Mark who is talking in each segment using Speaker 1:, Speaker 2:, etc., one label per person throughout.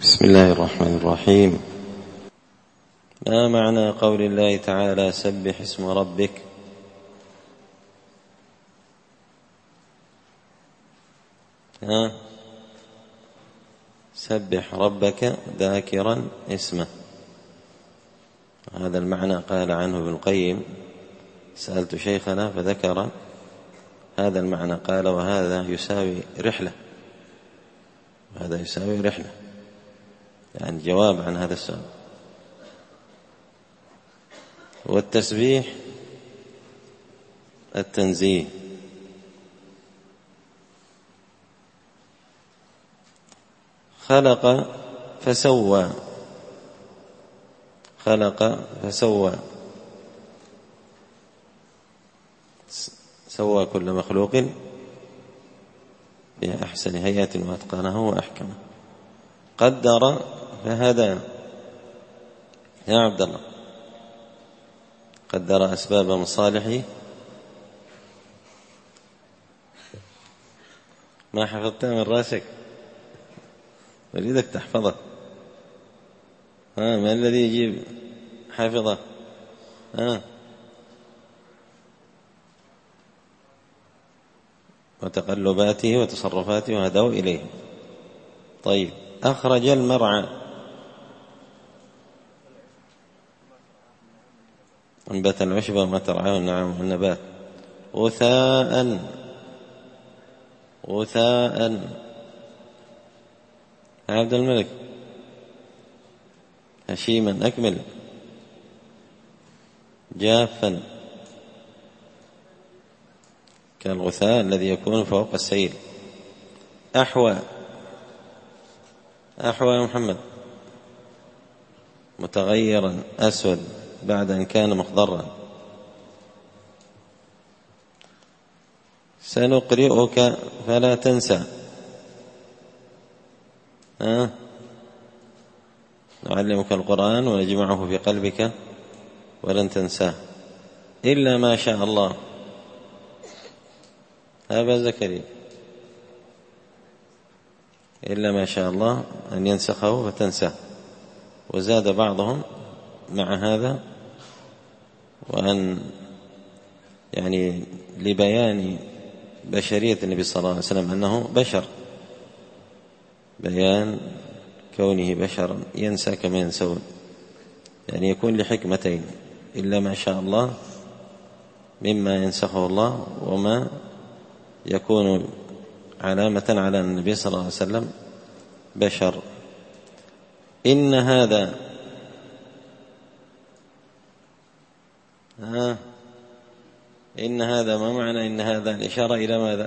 Speaker 1: بسم الله الرحمن الرحيم. ما معنى قول الله تعالى سبح اسم ربك؟ سبح ربك ذاكرا اسمه، هذا المعنى قال عنه ابن القيم. سألت شيخنا فذكر هذا المعنى، قال وهذا يساوي رحلة، هذا يساوي رحلة، يعني جواب عن هذا السؤال. والتسبيح التنزيه. خلق فسوى، خلق فسوى، سوى كل مخلوق بأحسن هيئة وأتقنه وأحكمه. قدر فهدى. يا عبد الله، قدر أسباب مصالحه. ما حفظتها من راسك، أريدك تحفظه. ما الذي يجيب حافظه؟ وتقلباته وتصرفاته وهدوا إليه. طيب، أخرج المرعى، أنبت العشب وما ترعاه النعم والنبات. غثاء، غثاء. عبد الملك، هشيما أكمل. جافا، كالغثاء الذي يكون فوق السيل. أحوى، أحوى يا محمد، متغيرا أسود بعد أن كان مخضرا. سنقرئك فلا تنسى، نعلمك القرآن ونجمعه في قلبك ولن تنساه إلا ما شاء الله. أبا زكريا، إلا ما شاء الله أن ينسخه فتنساه. وزاد بعضهم مع هذا، وأن يعني لبيان بشرية النبي صلى الله عليه وسلم أنه بشر، بيان كونه بشرا ينسى كما ينسون، يعني يكون لحكمتين: إلا ما شاء الله مما ينسخه الله، وما يكون علامة على النبي صلى الله عليه وسلم بشر. إن هذا، إن هذا، ما معنى إن هذا؟ الإشارة إلى ماذا؟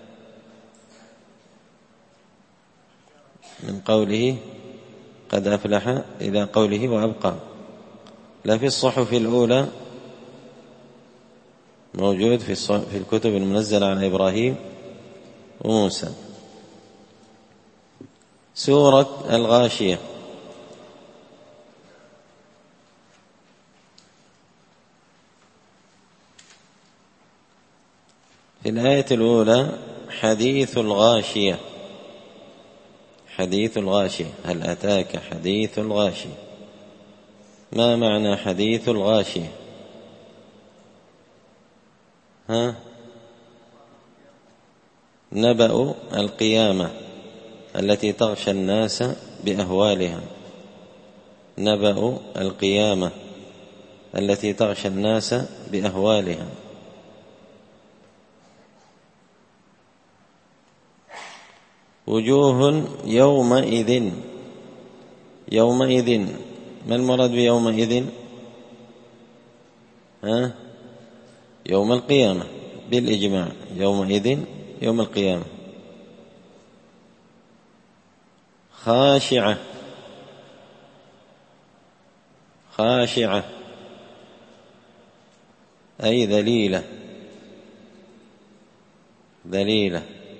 Speaker 1: من قوله قد أفلح إلى قوله وأبقى. لا في الصحف الأولى، موجود في الكتب المنزلة على إبراهيم وموسى. سورة الغاشية. في الآية الأولى حديث الغاشية، حديث الغاشية. هل أتاك حديث الغاشية؟ ما معنى حديث الغاشية؟ نبأ القيامة التي تغشى الناس بأهوالها، نبأ القيامة التي تغشى الناس بأهوالها. وجوه يومئذ، يومئذ، ما المراد بيومئذ؟ يوم القيامة بالإجماع، يومئذ يوم القيامة. خاشعة، خاشعة أي ذليلة، ذليلة.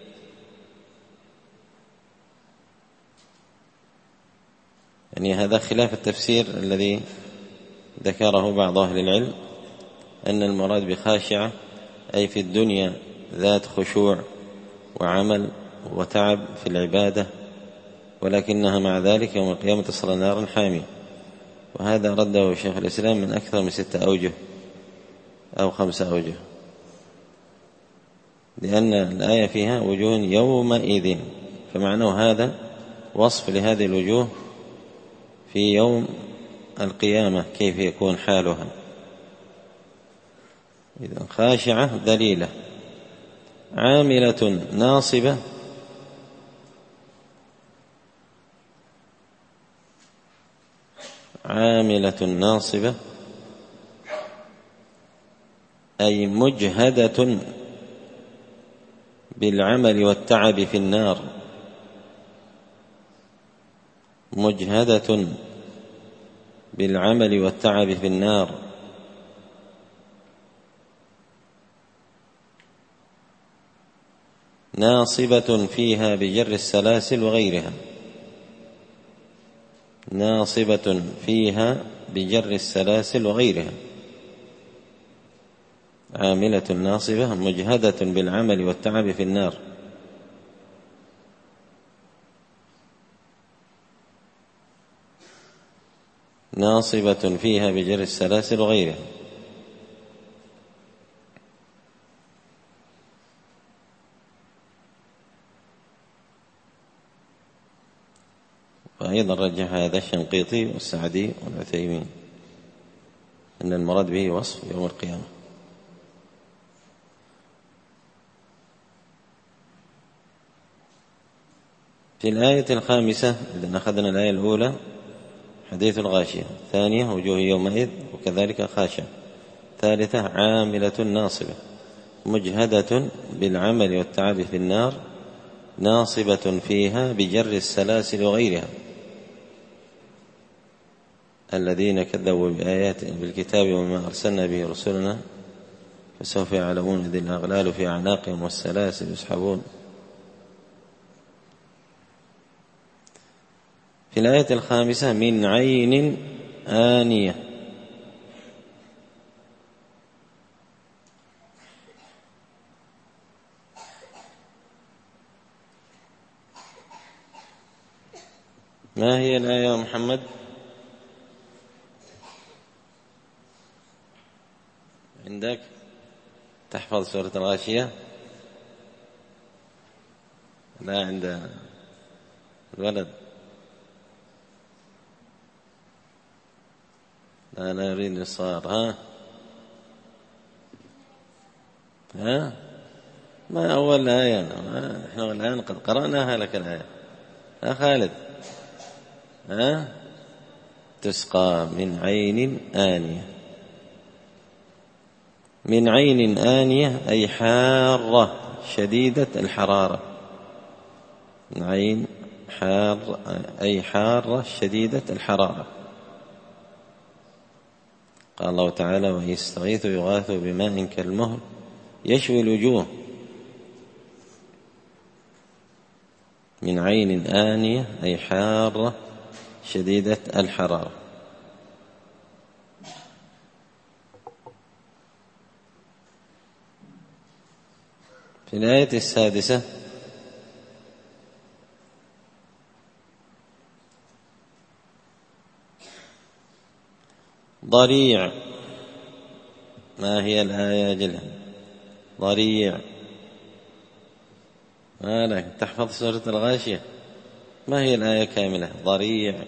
Speaker 1: يعني هذا خلاف التفسير الذي ذكره بعض أهل العلم، أن المراد بخاشعة أي في الدنيا ذات خشوع وعمل وتعب في العبادة ولكنها مع ذلك يوم القيامة تصلى نارا حامية. وهذا رده شيخ الإسلام من أكثر من 6 أوجه أو 5 أوجه، لأن الآية فيها وجوه يومئذ، فمعناه هذا وصف لهذه الوجوه في يوم القيامة كيف يكون حالها. إذا خاشعة ذليلة عاملة ناصبة، عاملة ناصبة أي مجهدة بالعمل والتعب في النار، مجهدة بالعمل والتعب في النار، ناصبة فيها بجر السلاسل وغيرها، ناصبة فيها بجر السلاسل وغيرها، عاملة ناصبة مجهدة بالعمل والتعب في النار. ناصبة فيها بجر السلاسل وغيرها. وأيضا رجح هذا الشنقيطي والسعدي والعثيمين أن المراد به وصف يوم القيامة. في الآية الخامسة إذا أخذنا الآية الأولى حديث الغاشية، ثانية وجوه يومئذ وكذلك خاشعة، ثالثة عاملة ناصبة مجهدة بالعمل والتعب في النار، ناصبة فيها بجر السلاسل وغيرها، الذين كذبوا بآيات بالكتاب وما أرسلنا به رسلنا فسوف يعلمون إذ الأغلال في أعناقهم والسلاسل يسحبون. في الآية الخامسة من عين آنية، ما هي الآية يا محمد؟ عندك تحفظ سورة الغاشية؟ لا عند الولد. لا لا يريد الصغار. ها ما أول آية، نحن الآن قد قرأناها لك الآية. خالد تسقى من عين آنية. من عين آنية أي حارة شديدة الحرارة، من عين حار أي حارة شديدة الحرارة. قال الله تعالى وإن يستغيثوا يغاثوا بماء كالمهل يشوي الوجوه. من عين آنية أي حارة شديدة الحرارة. في الآية السادسة ضريع. ما هي الآية جلها؟ ضريع. ما لك تحفظ سورة الغاشية؟ ما هي الآية كاملة؟ ضريع.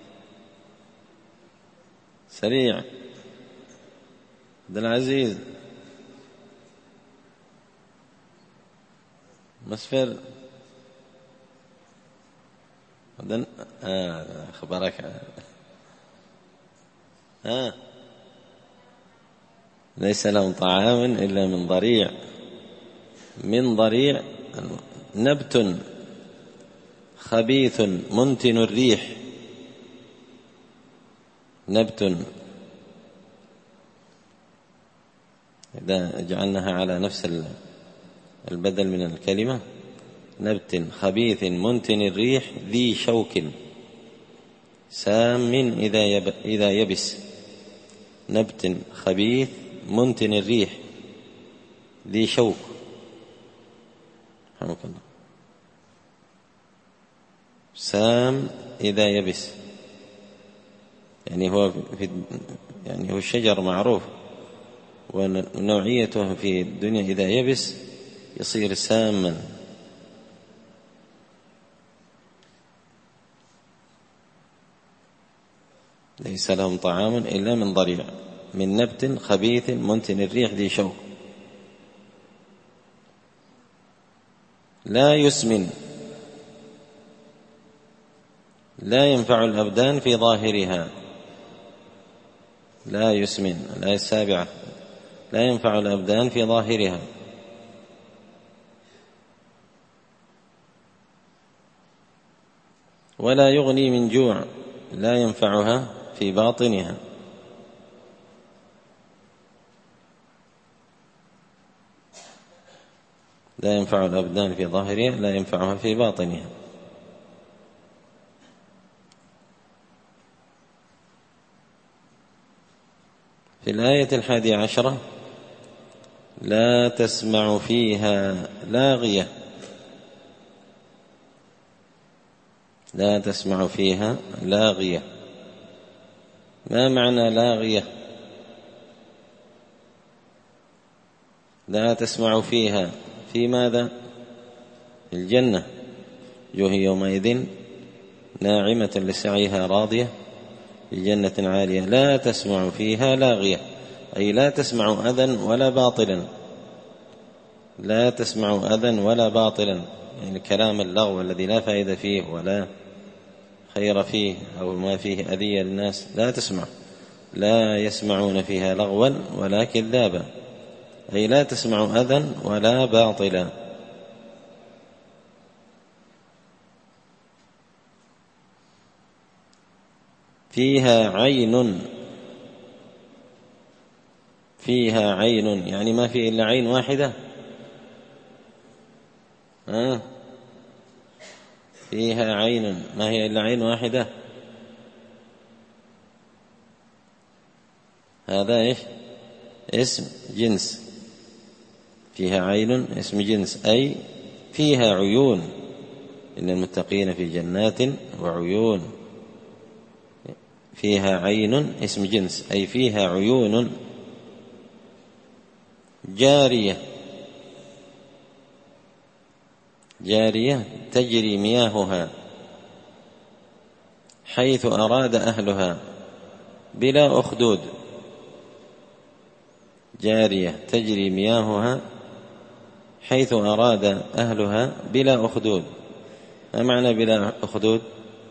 Speaker 1: سريع عبد العزيز مسفر خبرك. ليس لهم طعام إلا من ضريع. من ضريع نبت خبيث منتن الريح. نبت إذا جعلناها على نفس البدل من الكلمة، نبت خبيث منتن الريح ذي شوك سام إذا يبس. نبت خبيث منتن الريح ذي شوك. رحمك الله. سام إذا يبس، يعني هو الشجر معروف، ونوعيته في الدنيا إذا يبس يصير ساما. ليس لهم طعام إلا من ضريع من نبت خبيث منتن الريح ذي شوك لا يسمن لا ينفع الأبدان في ظاهرها. لا يسمن، الآية السابعة، لا ينفع الأبدان في ظاهرها. ولا يغني من جوع، لا ينفعها في باطنها. لا ينفع الأبدان في ظاهرها، لا ينفعها في باطنها. في الآية 11: لا تسمع فيها لاغية. لا تسمع فيها لاغية. ما معنى لاغية؟ لا تسمع فيها في ماذا؟ الجنة، وجوه يومئذ ناعمة لسعيها راضية في جنة عالية لا تسمع فيها لاغية، أي لا تسمع أذى ولا باطلا. لا تسمع أذى ولا باطلا، يعني كلام اللغو الذي لا فائدة فيه ولا خير فيه أو ما فيه أذية للناس لا تسمع. لا يسمعون فيها لغوا ولا كذابا، أي لا تسمع أذى ولا باطلا. فيها عين. فيها عين يعني ما في إلا عين واحدة. فيها عين ما هي إلا عين واحدة. هذا إيش؟ اسم جنس. فيها عين اسم جنس، أي فيها عيون. إن المتقين في جنات وعيون. فيها عين اسم جنس، أي فيها عيون جارية. جارية تجري مياهها حيث أراد أهلها بلا أخدود. جارية تجري مياهها حيث أراد أهلها بلا أخدود. ما معنى بلا أخدود؟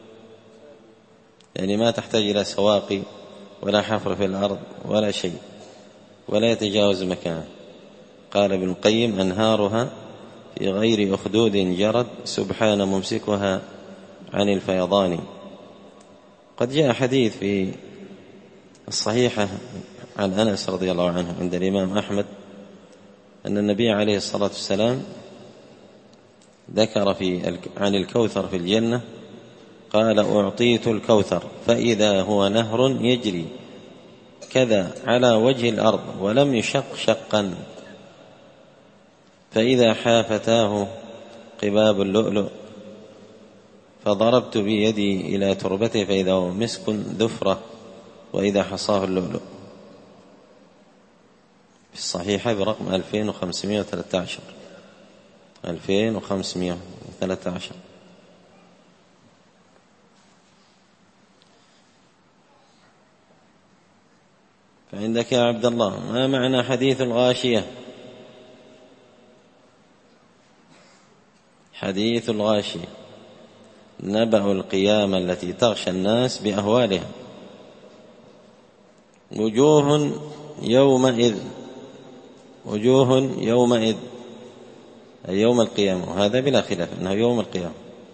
Speaker 1: يعني ما تحتاج إلى سواقي ولا حفر في الأرض ولا شيء، ولا يتجاوز مكانه. قال ابن القيم: أنهارها في غير أخدود جرد سبحان ممسكها عن الفيضان. قد جاء حديث في الصحيحة عن أنس رضي الله عنه عند الإمام أحمد أن النبي عليه الصلاة والسلام ذكر عن الكوثر في الجنة، قال: أعطيت الكوثر فإذا هو نهر يجري كذا على وجه الأرض ولم يشق شقا، فإذا حافتاه قباب اللؤلؤ فضربت بيدي إلى تربته فإذا هو مسك ذفرة وإذا حصاه اللؤلؤ. في الصحيحة برقم 2513. 2513. فعندك يا عبد الله: ما معنى حديث الغاشية؟ حديث الغاشية نبأ القيامة التي تغشى الناس بأهوالها. وجوه يومئذ. وجوه يومئذ أي يوم القيامة، وهذا بلا خلاف أنه يوم القيامة.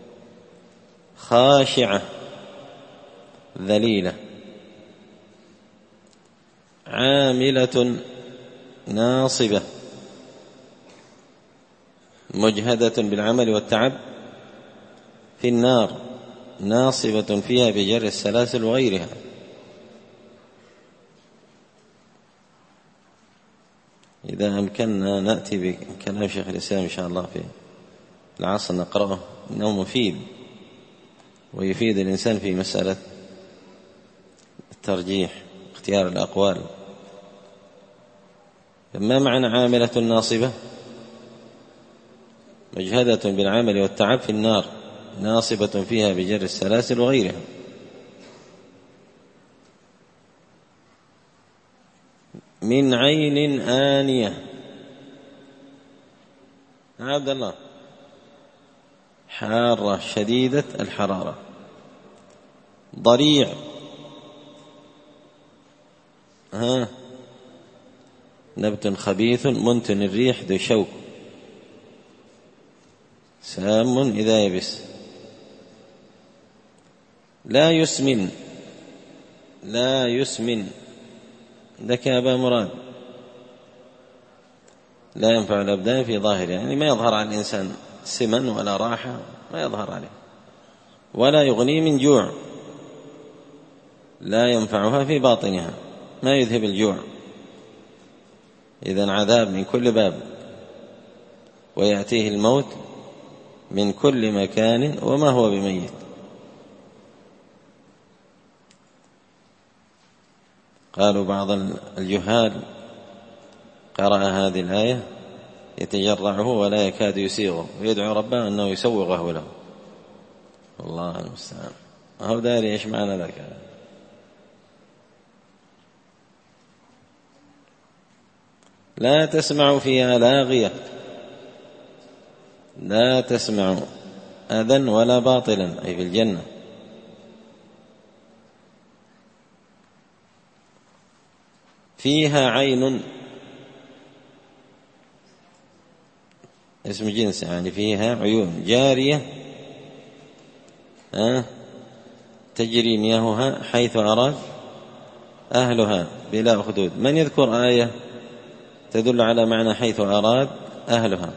Speaker 1: خاشعة ذليلة عاملة ناصبة مجهدة بالعمل والتعب في النار ناصبة فيها بجر السلاسل وغيرها. إذا أمكننا نأتي بكلام شيخ الإسلام إن شاء الله في العصر نقرأه إنه مفيد. ويفيد الإنسان في مسألة الترجيح اختيار الأقوال. ما معنى عاملة ناصبة؟ مجهدة بالعمل والتعب في النار، ناصبة فيها بجر السلاسل وغيرها. من عين آنية. عبد الله. حارة شديدة الحرارة. ضريع. نبت خبيث منتن الريح ذو شوك سام إذا يبس. لا يسمن. لا يسمن لك يا أبا مراد. لا ينفع الأبدان في ظاهره، يعني ما يظهر على الإنسان سمن ولا راحة، ما يظهر عليه. ولا يغني من جوع، لا ينفعها في باطنها، ما يذهب الجوع. إذن عذاب من كل باب، ويأتيه الموت من كل مكان وما هو بميت. قالوا بعض الجهال قرأ هذه الآية يتجرعه ولا يكاد يسيغه ويدعو ربه أنه يسوغه له. الله المستعان. هو داري إيش معنى ذلك. لا تسمع فيها لاغية، لا تسمع أذى ولا باطلا، أي في الجنة. فيها عين، اسم جنس، يعني فيها عيون جارية تجري مياهها حيث أراد أهلها بلا حدود. من يذكر آية تدل على معنى حيث أراد أهلها؟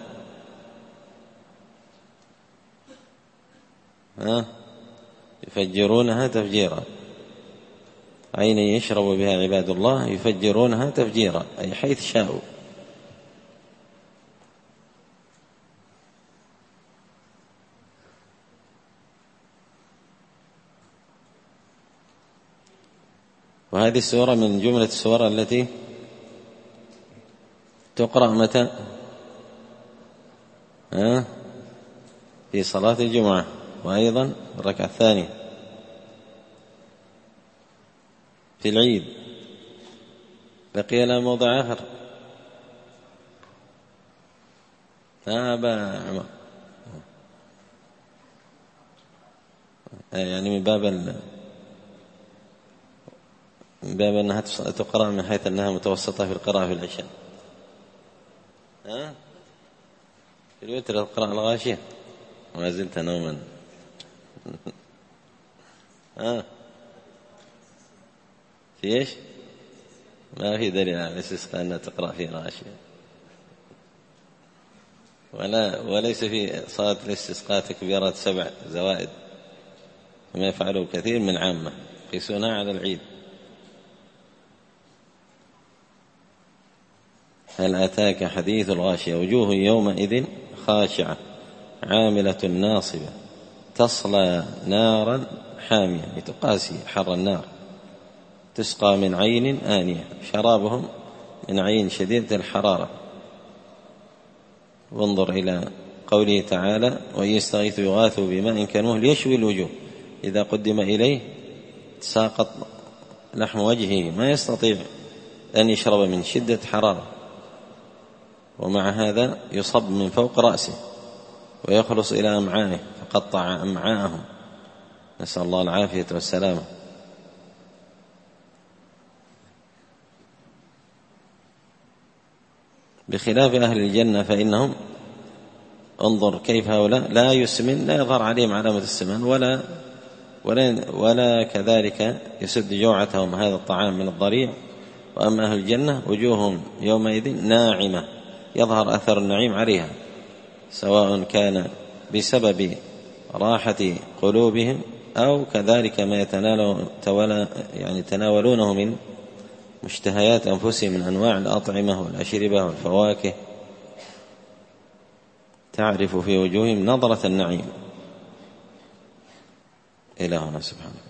Speaker 1: يفجرونها تفجيرا، عين يشرب بها عباد الله يفجرونها تفجيرا، أي حيث شاءوا. وهذه السورة من جملة السور التي تقرأ متى؟ في صلاة الجمعة، وأيضا الركعة الثانية في العيد. بقي لها موضع آخر. أبا عمر، يعني من باب أنها تقرأ من حيث أنها متوسطة في القراءة في العشاء. في الوتر تقرأ الغاشية. ما زلت نوما. في إيش؟ ما في دليل على الاستسقاء أنها تقرأ في الغاشية، وليس في صلاة الاستسقاء تكبيرات 7 زوائد كما يفعله كثير من عامة يقيسونها على العيد. هل أتاك حديث الغاشية؟ وجوه يومئذ خاشعة عاملة ناصبة تصلى نارا حامية، لتقاسي حر النار. تسقى من عين آنية، شرابهم من عين شديدة الحرارة. وانظر إلى قوله تعالى: وإن يستغيثوا يغاثوا بماء كالمهل يشوي الوجوه إذا قدم إليه تساقط لحم وجهه، ما يستطيع أن يشرب من شدة حرارة، ومع هذا يصب من فوق رأسه ويخلص إلى أمعائه فقطع أمعاءهم، نسأل الله العافية والسلامة. بخلاف أهل الجنة فإنهم، انظر كيف هؤلاء لا يسمن، لا يظهر عليهم علامة السمان ولا كذلك يسد جوعتهم هذا الطعام من الضريع. وأما أهل الجنة وجوههم يومئذ ناعمة، يظهر أثر النعيم عليها، سواء كان بسبب راحة قلوبهم أو كذلك ما يتناولونه من مشتهيات أنفسهم من أنواع الأطعمة والأشربة والفواكه. تعرف في وجوههم نظرة النعيم. إلهنا سبحانه.